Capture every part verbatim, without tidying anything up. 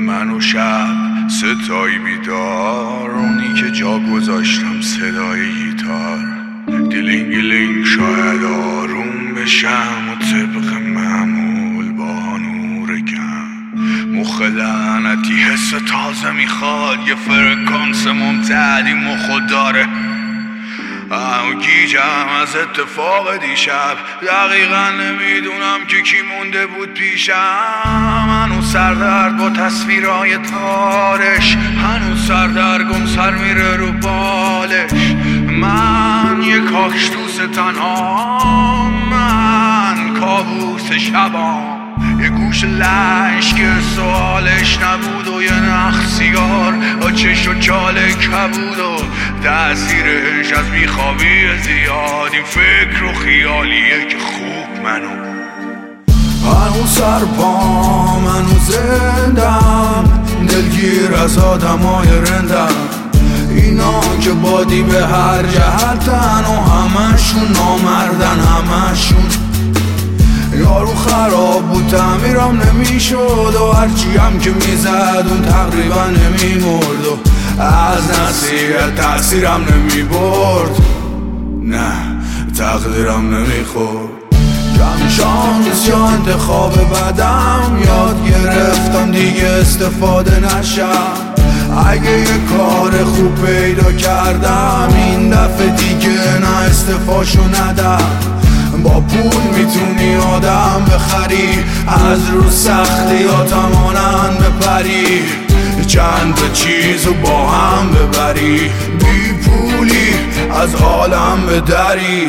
من و شب ستایی بیدار، اونی که جا گذاشتم صدای گیتار. دیلینگ لینگ شاید آروم بشم و طبق معمول با نور کم. مخ لعنتی حس تازه میخواد، یه فرکانس ممتدی مخو داره. اما گیجم از اتفاق دیشب، دقیقا نمیدونم که کی مونده بود پیشم. هنوز سردرد با تصویرهای تارش، هنوز سردرگم سر میره رو بالش. من یه کاکتوس تنها، من کابوس شبام. یه گوش لش که سوالش نبود و یه نخ سیگار و چش و چاله کبود و تأثیرش از بیخوابی زیاد. این فکر و خیالیه که خوب منو هنوز سر پام، هنوز زندم، دلگیر از آدمای رندم. اینا که بادی به هر جهتن و همشون نامردن، همشون یارو خراب بود تعمیرم نمیشد و هرچی هم که میزد اون تقریبا نمیمرد و از نصیحت تأثیرم نمیبرد، نه تقدیرم نمیخورد. کم شانس یا انتخاب بدم، یاد گرفتم دیگه استفاده نشم. اگه یه کار خوب پیدا کردم این دفعه دیگه نه استفاشو ندم. با پول میتونی آدم بخری، از رو سختیاتم آنن بپری. چند تا چیزو با هم ببری، بی پولی از عالم بدری.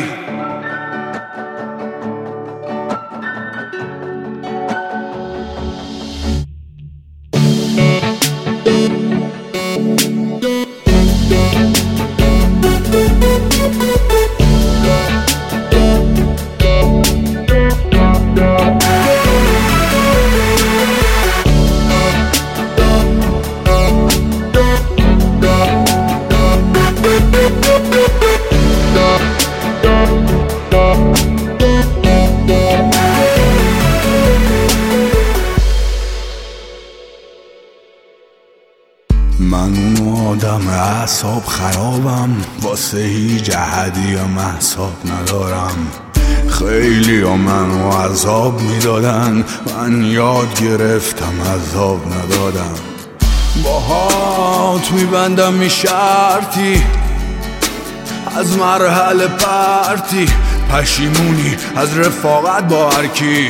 من اون آدم اعصاب خرابم، واسه هیچ جهدی هم احساب ندارم. خیلی ها منو عذاب میدادن، من یاد گرفتم عذاب ندادم. باهات میبندم می شرطی از مرحله پرتی، پشیمونی از رفاقت با هرکی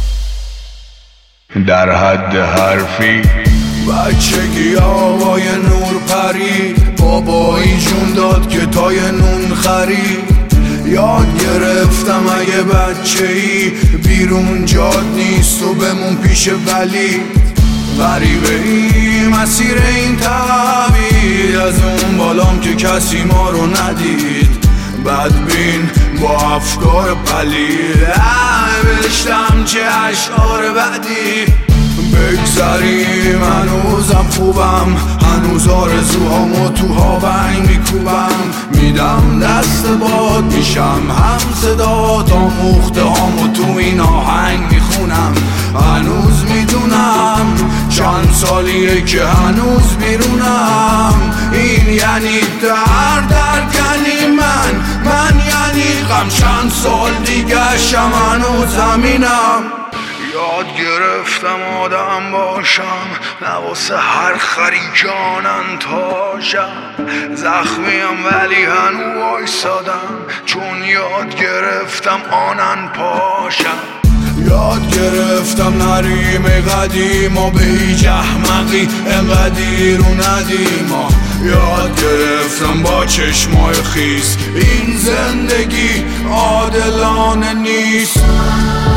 در حد حرفی. بچگی آوای نور پری، بابایی جون داد که تای نون خرید. یاد گرفتم اگه بچه ای بیرون جاد نیست و بمون پیش ولی. غریبه ای مسیر این تبعید، از اون بالام که کسی ما رو ندید. بدبین با افکار پلید، نوشتم چه اشعار بدی. بگذریم هنوزم خوبم، هنوز آرزوهامو تو هاونگ میکوبم. میدم دست باد میشم هم صدا، تا مخته هامو تو این آهنگ میخونم. هنوز میدونم چند سالیه که هنوز بیرونم. این یعنی درد، درد یعنی من، من یعنی غم. چند سال دیگه شم هنوز زمینم. یاد گرفتم آدم باشم، نه واسه هر خری جانن تاشم. زخمیم ولی هنو وایسادم، چون یاد گرفتم آنن پاشم. یاد گرفتم نریم قدیم و به هیچ احمقی انقدی رو ندیم. یاد گرفتم با چشمای خیس این زندگی عادلانه نیست.